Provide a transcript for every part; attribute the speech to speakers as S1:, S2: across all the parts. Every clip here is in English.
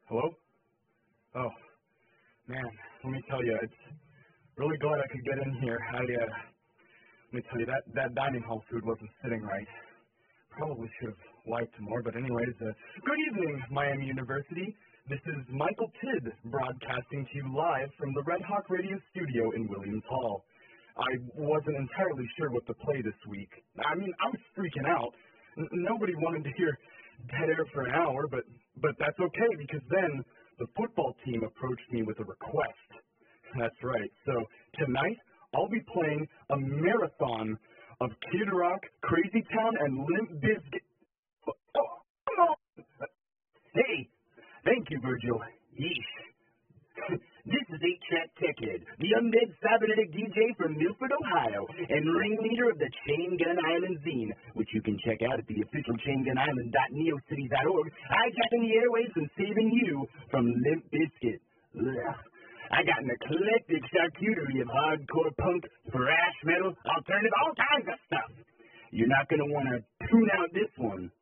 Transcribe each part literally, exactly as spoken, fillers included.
S1: Hello? Oh, man, let me tell you, it's really glad I could get in here. I, uh, let me tell you, that, that dining hall food wasn't sitting right. Probably should have wiped more, but anyways, uh, good evening, Miami University. This is Michael Tidd broadcasting to you live from the Red Hawk Radio Studio in Williams Hall. I wasn't entirely sure what to play this week. I mean, I was freaking out. N- nobody wanted to hear dead air for an hour, but, but that's okay, because then the football team approached me with a request. That's right. So tonight, I'll be playing a marathon of Kid Rock, Crazy Town, and Limp Bizkit. Oh, come on! Hey, thank you, Virgil. Yeesh. This is eight Track Techhead, the undead cybernetic D J from Milford, Ohio, and ringleader of the Chain Gun Island zine, which you can check out at the official chain gun island dot neocities dot org, hijacking the airwaves and saving you from Limp Bizkit. Ugh. I got an eclectic charcuterie of hardcore punk, thrash metal, alternative, all kinds of stuff. You're not going to want to tune out this one.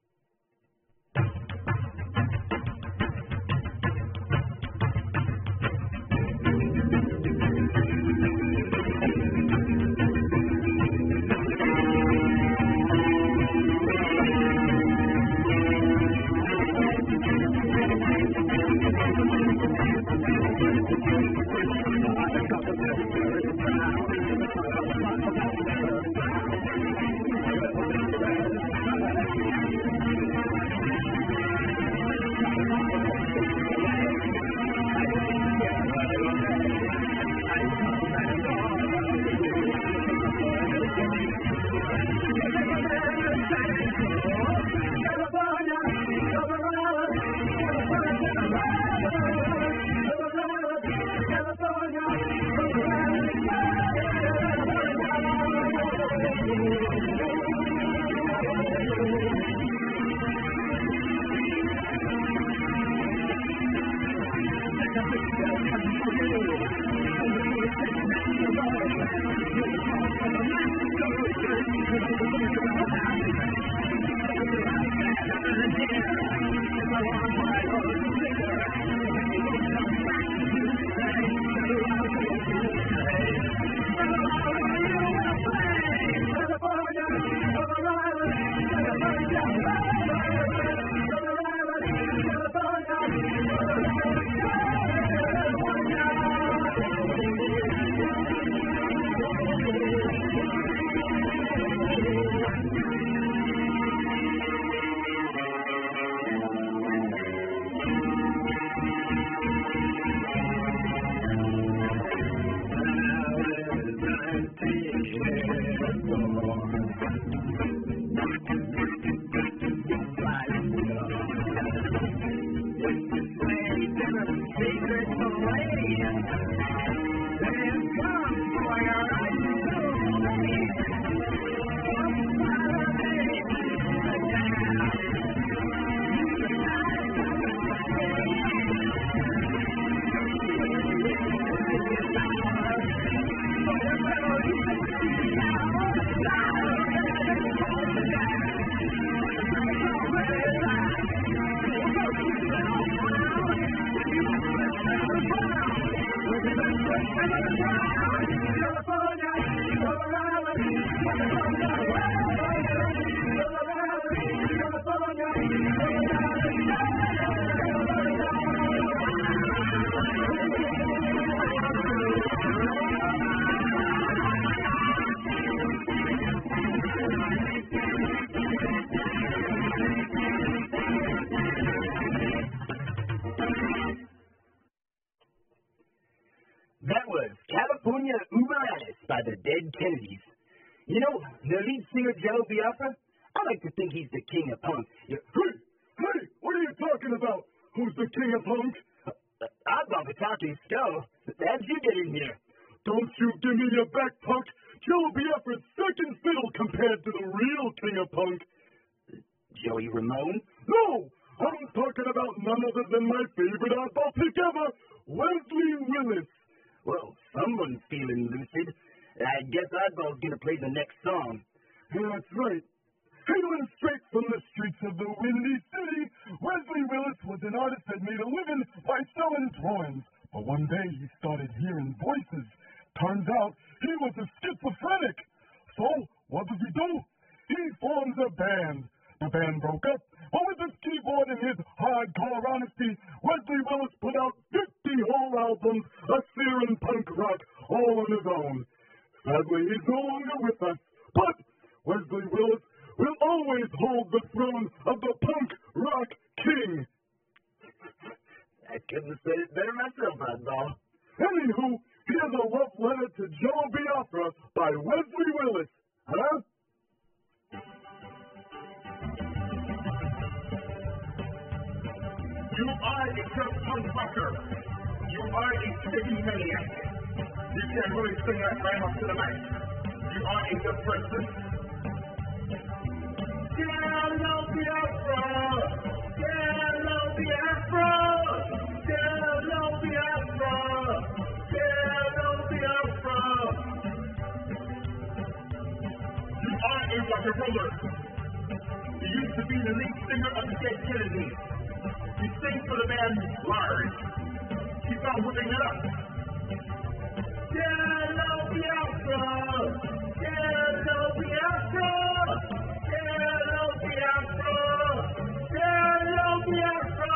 S1: That was California Uberalis by the Dead Kennedys. You know, the lead singer Joe Biafra, I like to think he's the king of punk. You-
S2: Hey, hey, what are you talking about? Who's the king of punk?
S1: I'm about the talking skull. How'd you get in here?
S2: Don't you give me your back, punk. Joe Biafra's second fiddle compared to the real king of punk.
S1: Joey Ramone?
S2: No, I'm talking about none other than my favorite oddball pick ever, Wesley Willis.
S1: Well, someone's feeling lucid. I guess Oddball's gonna play the next song.
S2: Yeah, that's right. Hailing straight from the streets of the Windy City, Wesley Willis was an artist that made a living by selling drawings. But one day he started hearing voices. Turns out he was a schizophrenic. So, what does he do? He forms a band. The band broke up, but with his keyboard and his hardcore honesty, Wesley Willis put out fifty whole albums of searing punk rock all on his own. Sadly, he's no longer with us, but Wesley Willis will always hold the throne of the punk rock king.
S3: I couldn't say it better myself, Oddball.
S2: Anywho, here's a love letter to Jello Biafra by Wesley Willis. Huh?
S4: You are a punk punk rocker. You are a sticky maniac. You can really sing that right up to the mic. You are a good person. Jello Biafra! Jello Biafra! Jello Biafra! Jello Biafra! You are a rock and roller. You used to be the lead singer of the Dead Kennedys. You sing for the band Large. Keep on whipping it up. Jello Biafra! Jello Biafra! Jello Biafra! Jello Biafra!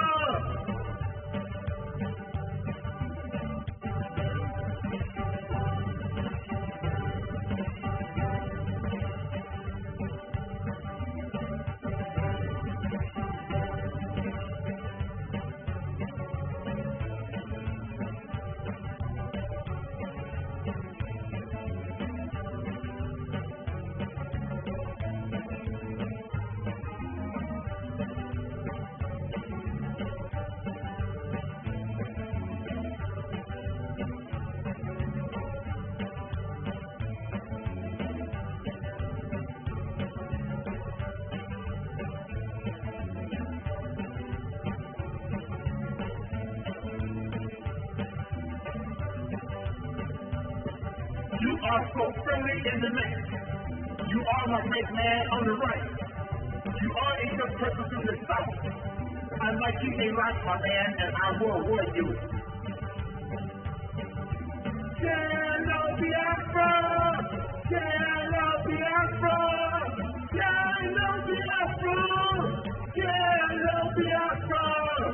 S4: You are so friendly in the neck. You are my great man on the right. You are a good person to the south. I like you a lot, my man, and I will award you. Jello Biafra! Jello Biafra! Jello Biafra! Jello Biafra!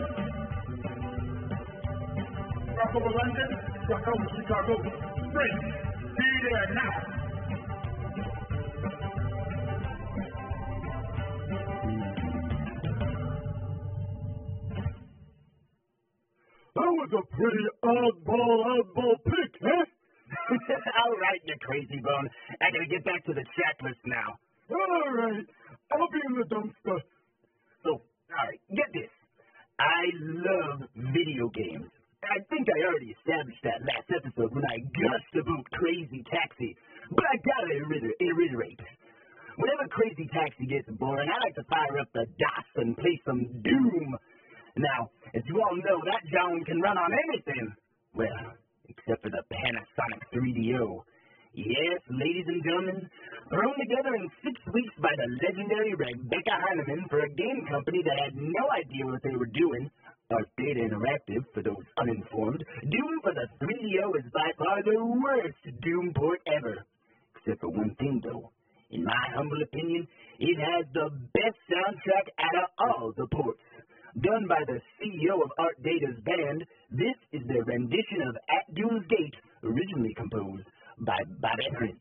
S4: Rock over London, rock over Chicago, Spring. Be there now.
S2: That was a pretty oddball, oddball pick, huh?
S3: All right, you crazy bone. I gotta get back to the checklist now.
S2: All right. I'll be in the dumpster.
S3: So, all right, get this. I love video games. I think I already established that last episode when I gushed about Crazy Taxi, but I gotta reiterate. Whenever Crazy Taxi gets boring, I like to fire up the DOS and play some Doom. Now, as you all know, that John can run on anything. Well, except for the Panasonic three D O. Yes, ladies and gentlemen, thrown together in six weeks by the legendary Rebecca Heineman for a game company that had no idea what they were doing. Dark Data Interactive, for those uninformed. Doom for the three D O is by far the worst Doom port ever. Except for one thing, though. In my humble opinion, it has the best soundtrack out of all the ports. Done by the C E O of Art Data's band, this is their rendition of At Doom's Gate, originally composed by Bobby Prince.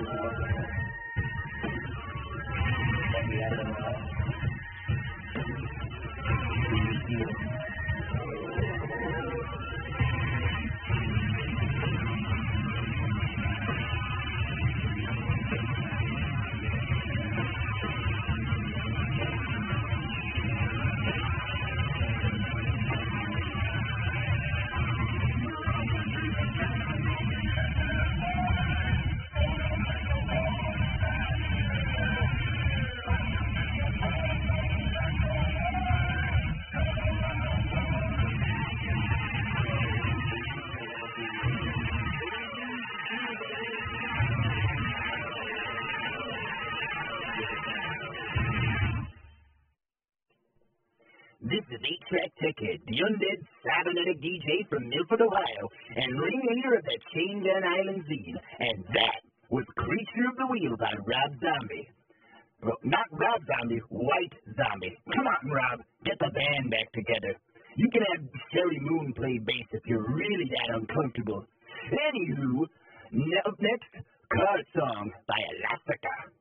S3: This is eight Track Techhead, the undead cybernetic D J from Milford, Ohio, and ringleader of the Chain Gun Island Zine, and that was Creature of the Wheel by Rob Zombie. Well, not Rob Zombie, White Zombie. Come on, Rob, get the band back together. You can have Sherry Moon play bass if you're really that uncomfortable. Anywho, n- up next, Car Song by Elastica.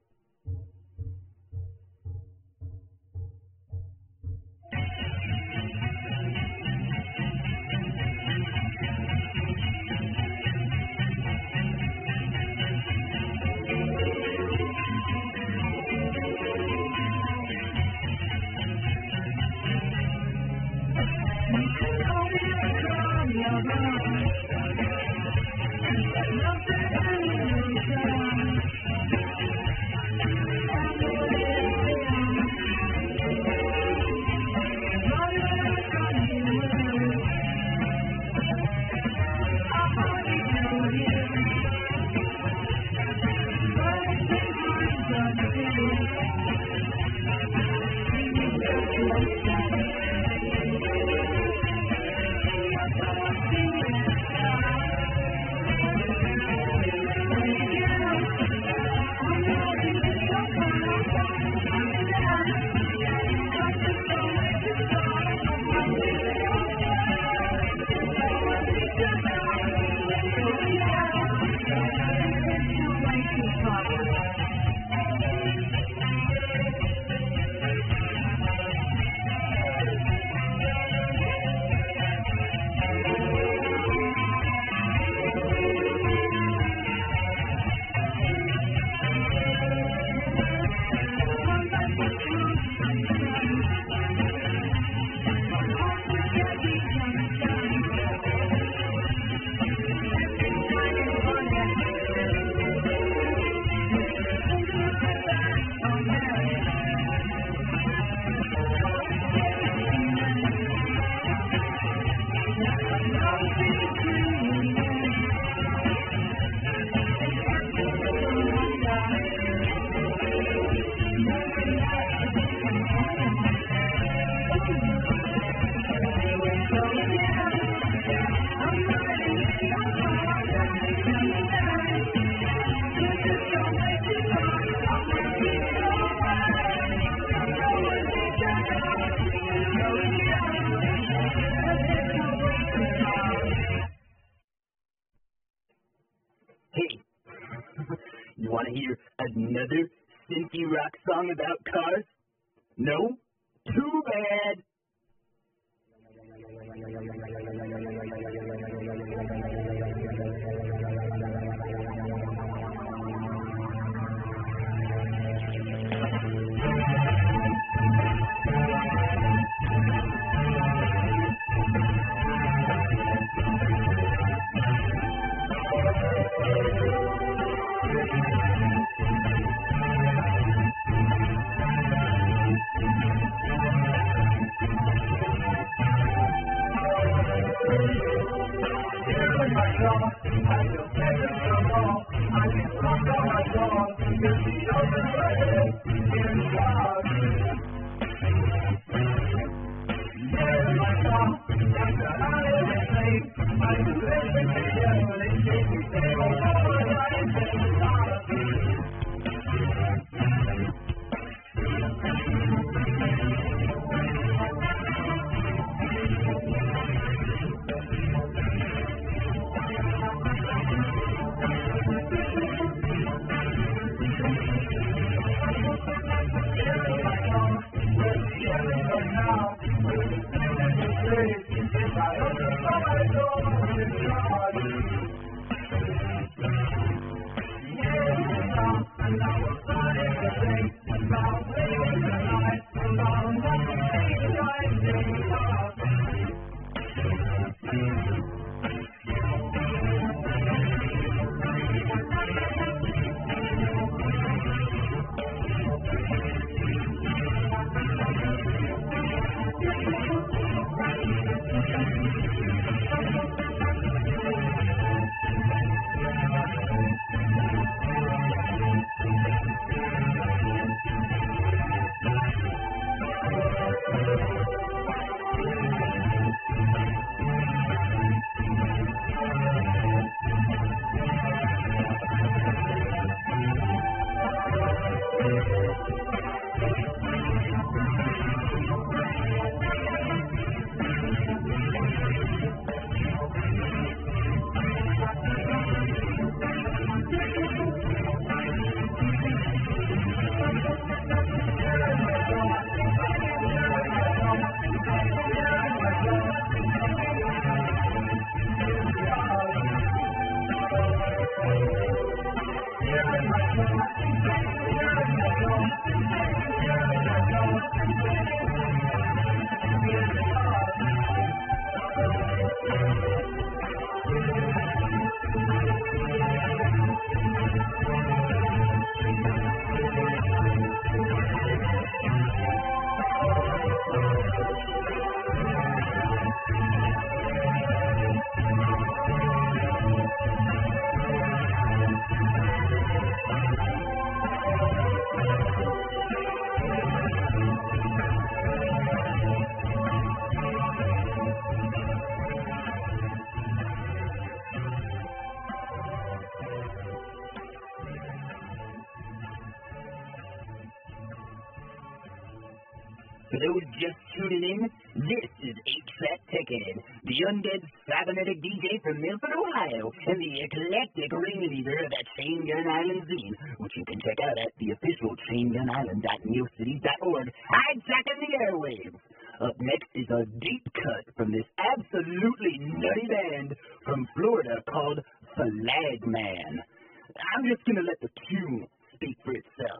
S3: You want to hear another synthy rock song about cars? No? Too bad. For those just tuning in, this is eight Track Tekken, the undead cybernetic D J from Milford, Ohio, and the eclectic ringleader of that Chain Gun Island zine, which you can check out at the official chain gun island dot neocities dot org, hijacking the airwaves. Up next is a deep cut from this absolutely nutty band from Florida called Flagman. I'm just going to let the tune speak for itself.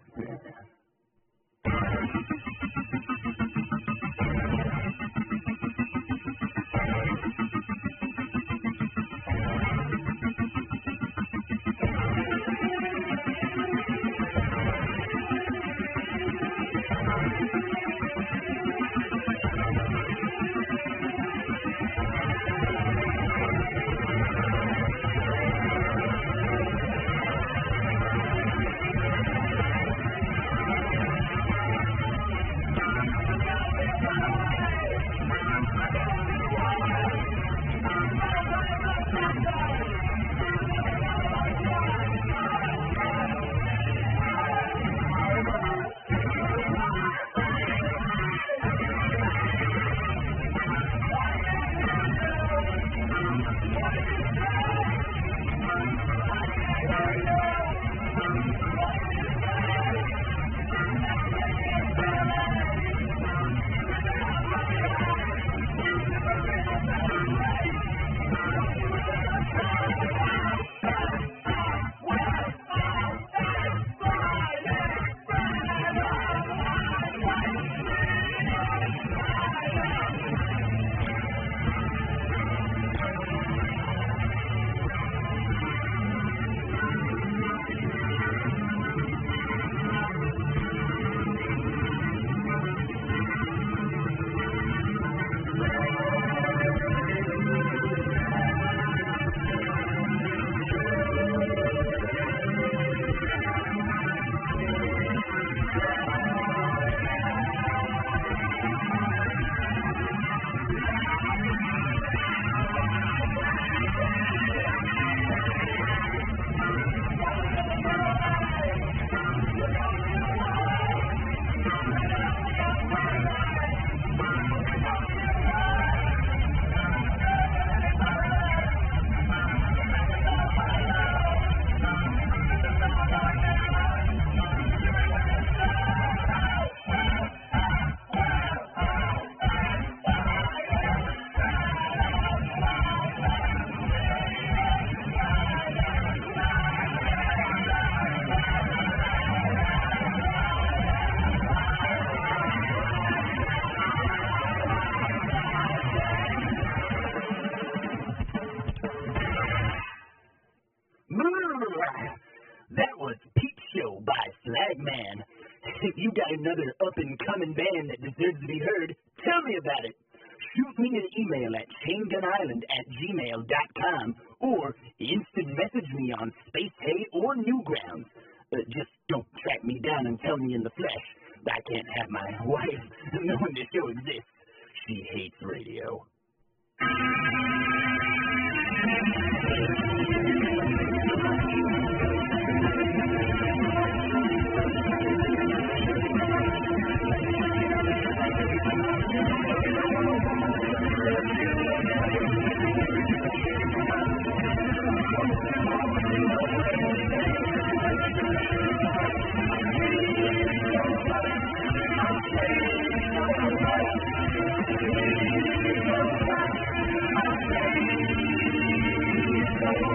S3: That was Peep Show by Flagman. If you got another up-and-coming band that deserves to be heard, tell me about it. Shoot me an email at chain gun island at gmail dot com or instant message me on Space Hay or Newgrounds. Uh, just don't track me down and tell me in the flesh. I can't have my wife knowing the show exists. She hates radio. Thank you.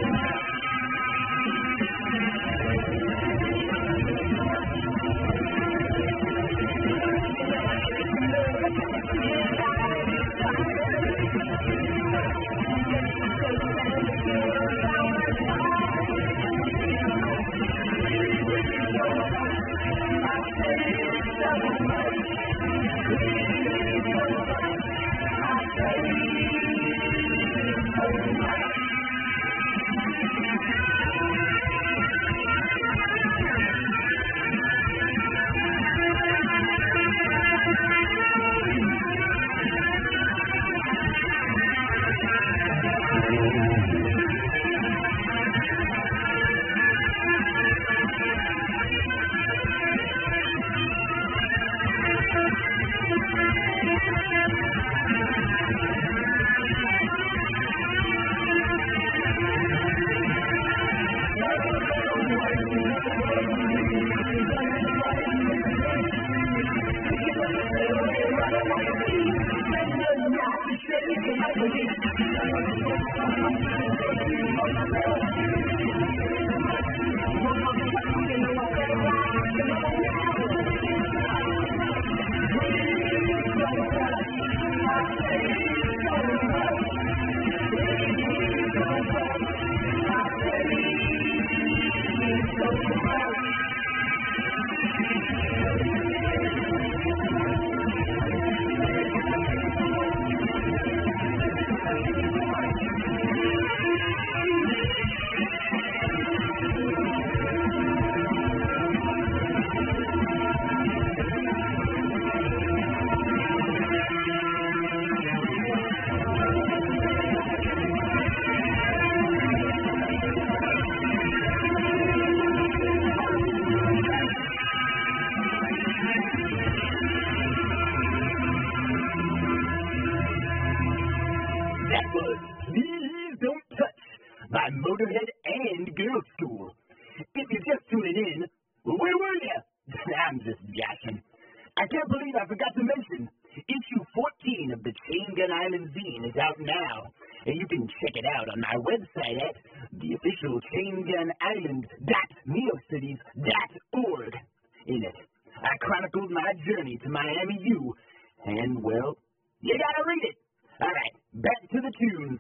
S3: That was Please Don't Touch by Motorhead and Girl School. If you're just tuning in, where were you? I'm just jashing. I can't believe I forgot to mention, issue fourteen of the Chain Gun Island zine is out now, and you can check it out on my website at the official chain gun island dot neocities dot org. In it, I chronicled my journey to Miami U, and, well, you gotta read it. All right, back to the tunes.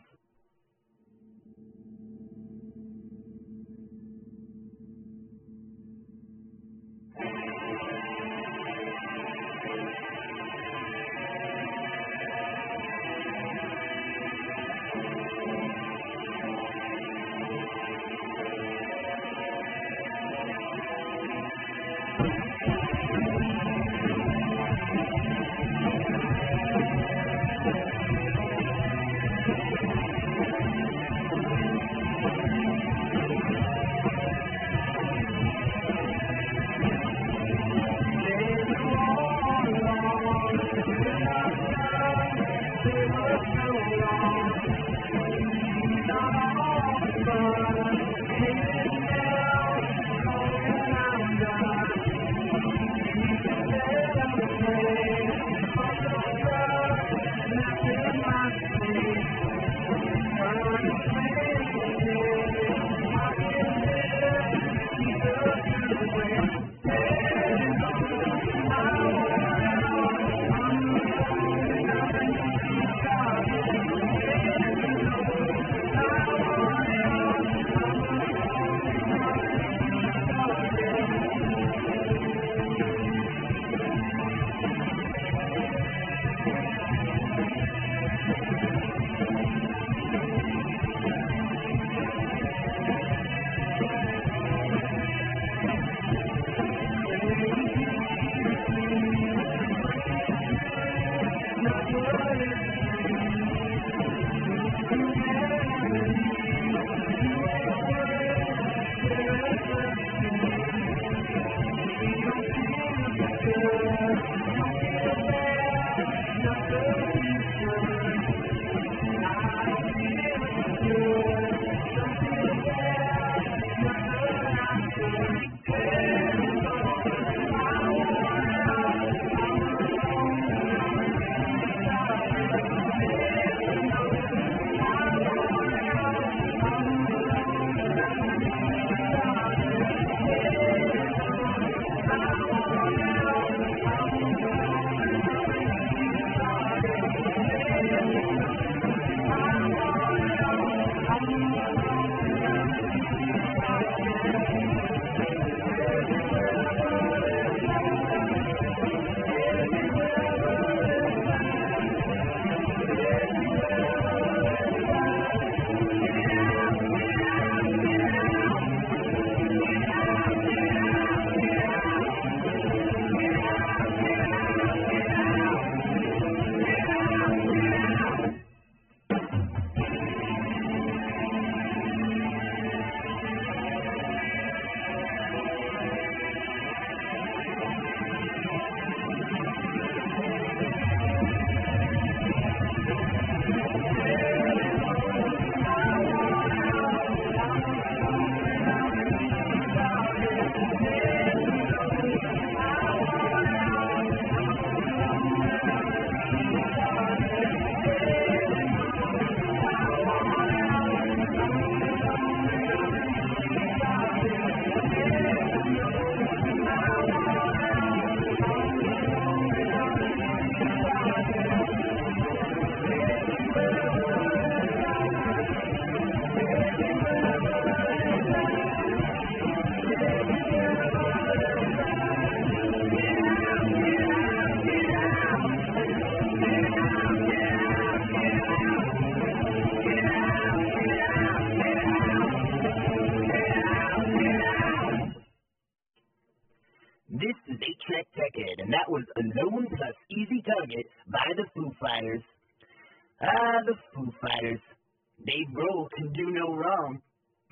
S3: This is eight track Tech Ed, and that was Alone plus Easy Target by the Foo Fighters. Ah, the Foo Fighters. Dave Grohl can do no wrong.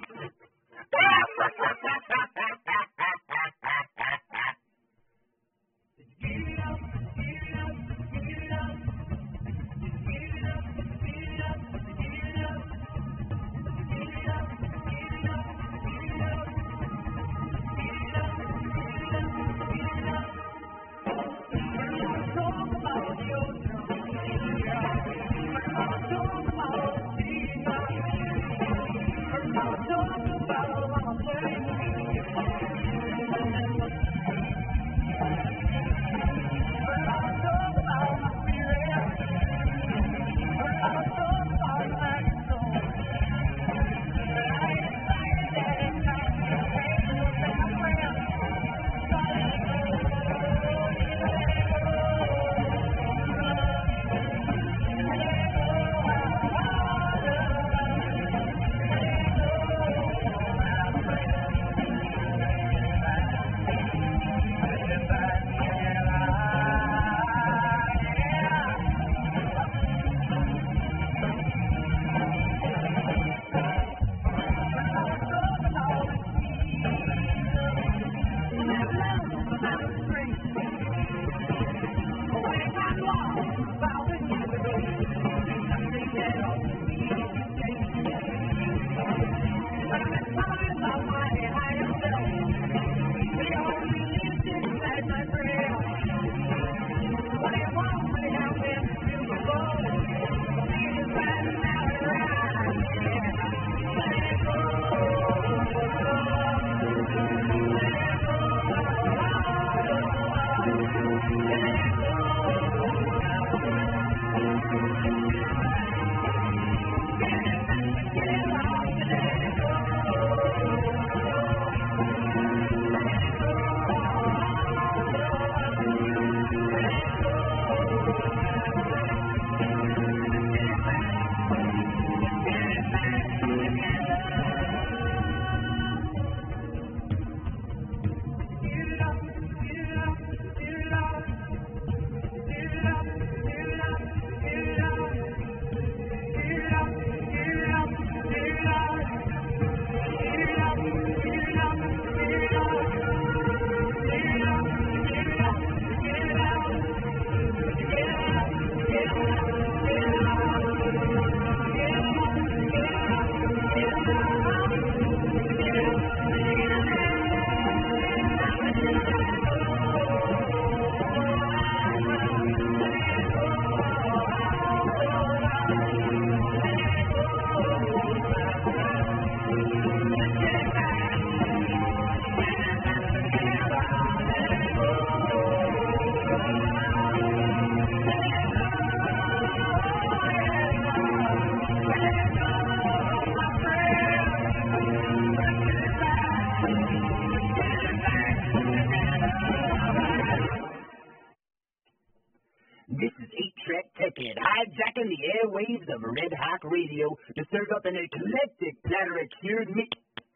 S3: This is eight track Tech Ed, hijacking the airwaves of Red Hawk Radio to serve up an eclectic platter of cured mi-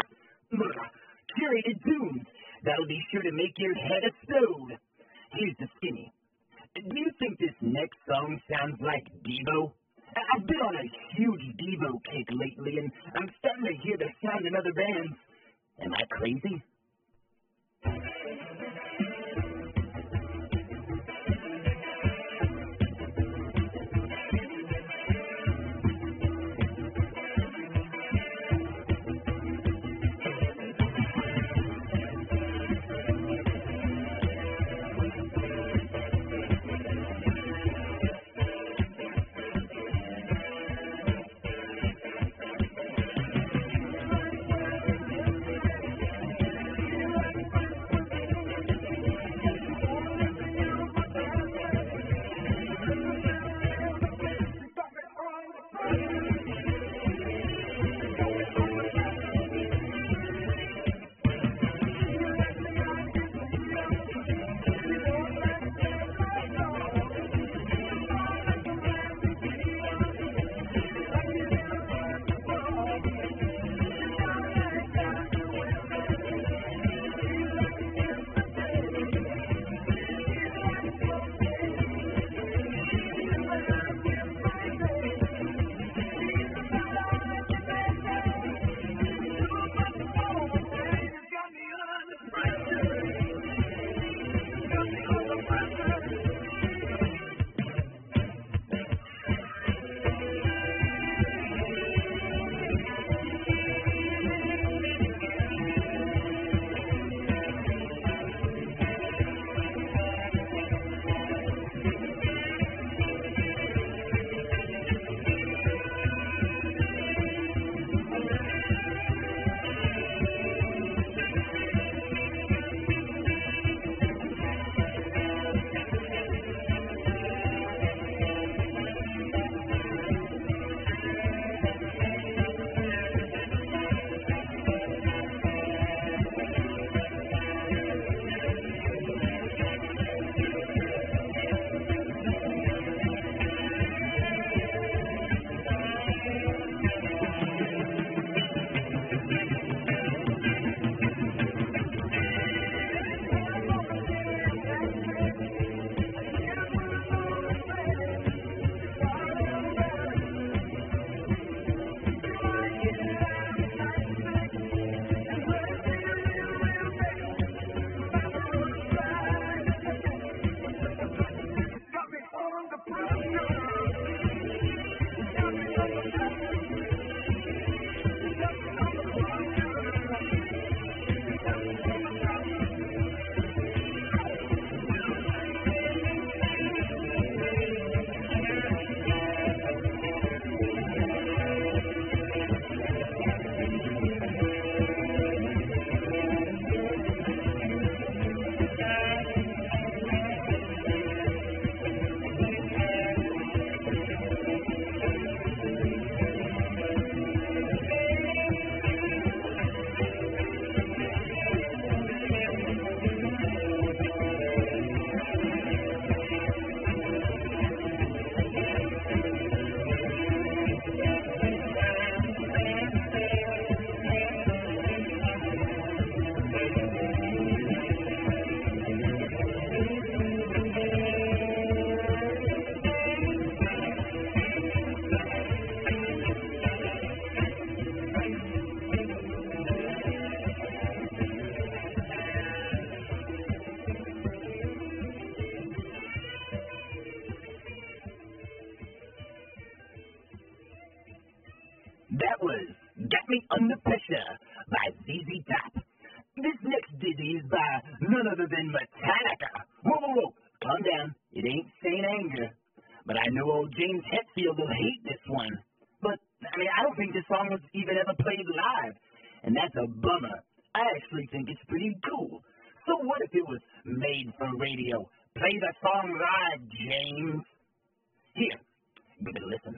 S3: curated tunes that'll be sure to make your head explode. Here's the skinny. Do you think this next song sounds like Devo? I- I've been on a huge Devo kick lately, and I'm starting to hear the sound in other bands. Am I crazy? that was Got Me Under Pressure by Z Z Top. This next ditty is by none other than Metallica. Whoa, whoa, whoa, calm down. It ain't Saint Anger. But I know old James Hetfield will hate this one. But, I mean, I don't think this song was even ever played live. And that's a bummer. I actually think it's pretty cool. So what if it was made for radio? Play the song live, James. Here, give it a listen.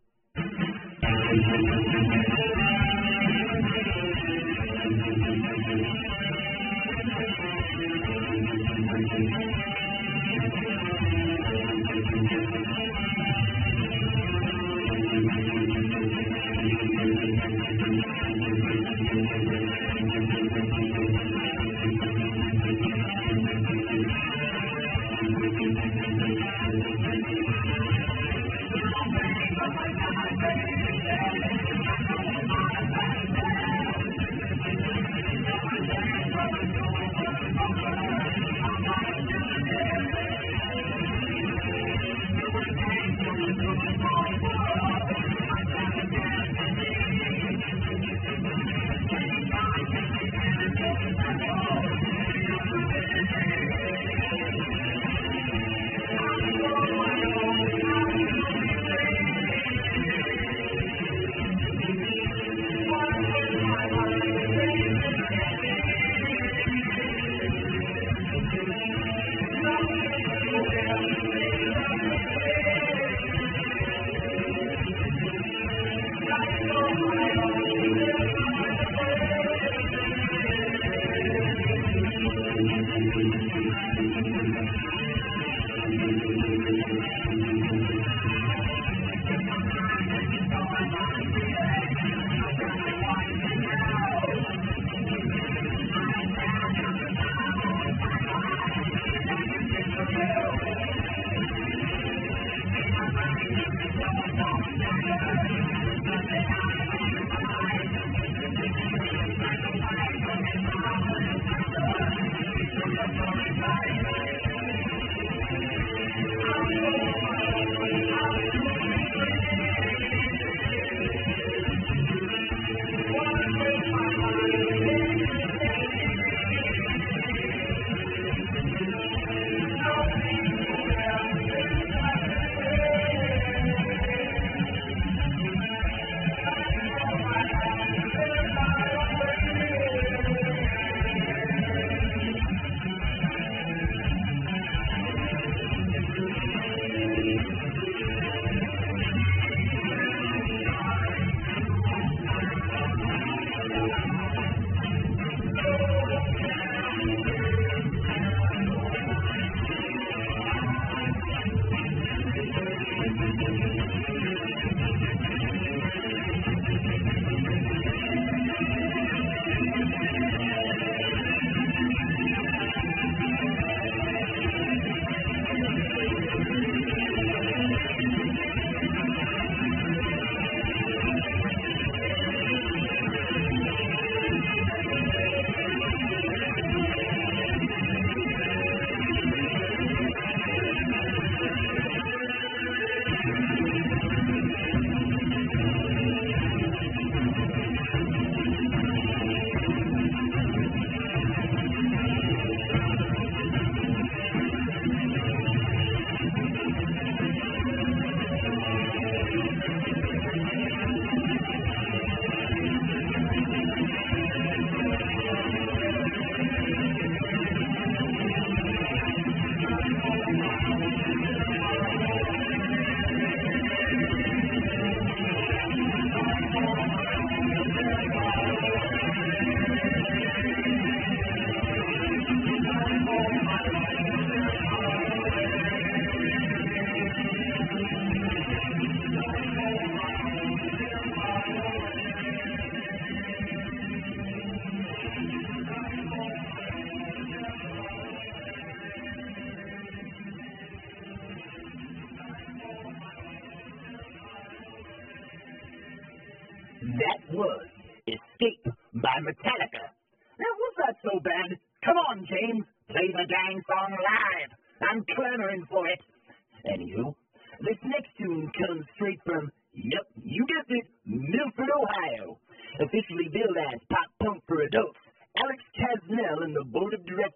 S3: That was Escape by Metallica. Now, was that so bad? Come on, James, play the dang song live. I'm clamoring for it. Anywho, this next tune comes straight from, yep, you guessed it, Milford, Ohio.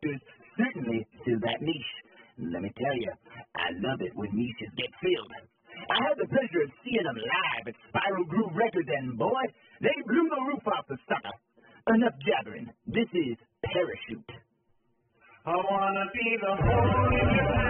S3: directors certainly fill that niche. Let me tell you, I love it when niches get filled. I had the pleasure of seeing them live at Spiral Groove Records, and boy, they blew the roof off the sucker. Enough jabbering. This is Parachute.
S4: I wanna be the holy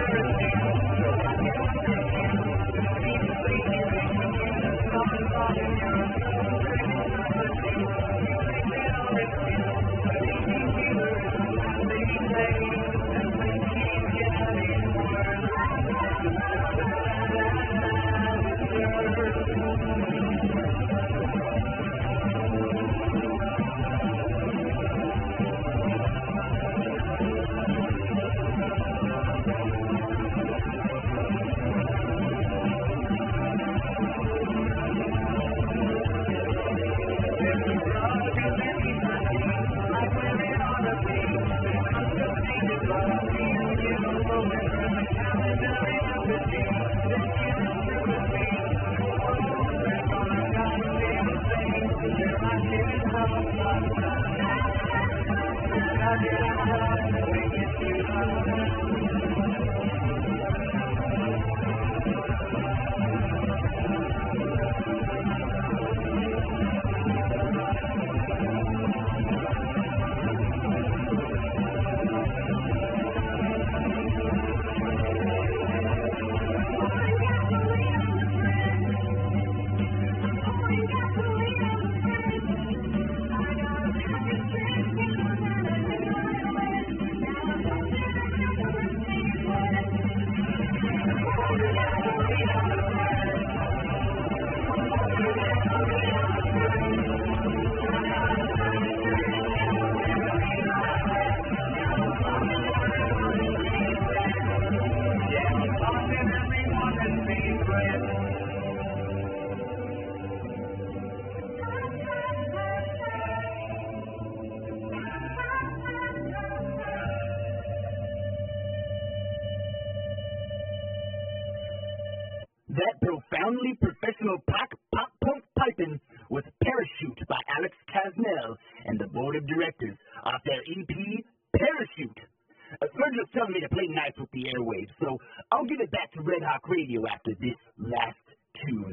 S3: That profoundly professional pop, pop punk piping was Parachute by Alex Casnell and the board of directors off their E P, Parachute. Uh, Virgil's telling me to play nice with the airwaves, so I'll give it back to Red Hawk Radio after this last tune.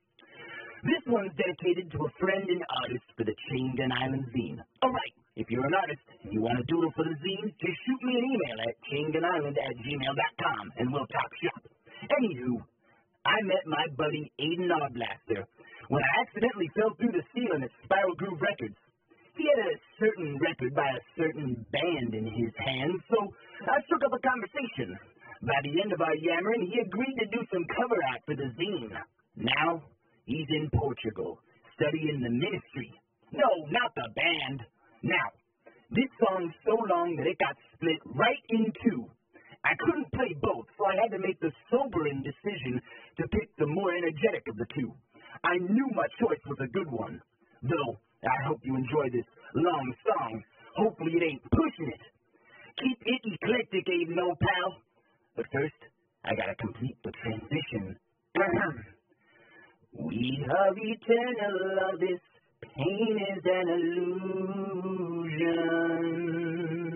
S3: This one's dedicated to a friend and artist for the Chain Gun Island zine. All right, if you're an artist and you want to doodle for the zine, just shoot me an email at chain gun island at gmail dot com and we'll talk shop. Anywho, I met my buddy Aiden Arblaster when I accidentally fell through the ceiling at Spiral Groove Records. He had a certain record by a certain band in his hands, so I struck up a conversation. By the end of our yammering, he agreed to do some cover art for the zine. Now, he's in Portugal, studying the ministry. No, not the band. Now, this song's so long that it got split right in two. I couldn't play both, so I had to make the sobering decision to pick the more energetic of the two. I knew my choice was a good one, though I hope you enjoy this long song. Hopefully it ain't pushing it. Keep it eclectic, Aiden, old pal. But first, I gotta complete the transition. We are eternal, this pain is an illusion.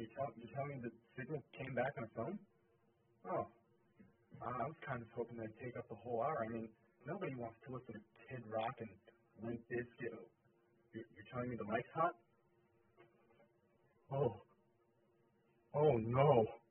S1: You tell you telling me the signal came back on the phone? Oh, I was kind of hoping they'd take up the whole hour. I mean, nobody wants to listen to Kid Rock and Limp Bizkit. You're, you're telling me the mic's hot? Oh, oh no.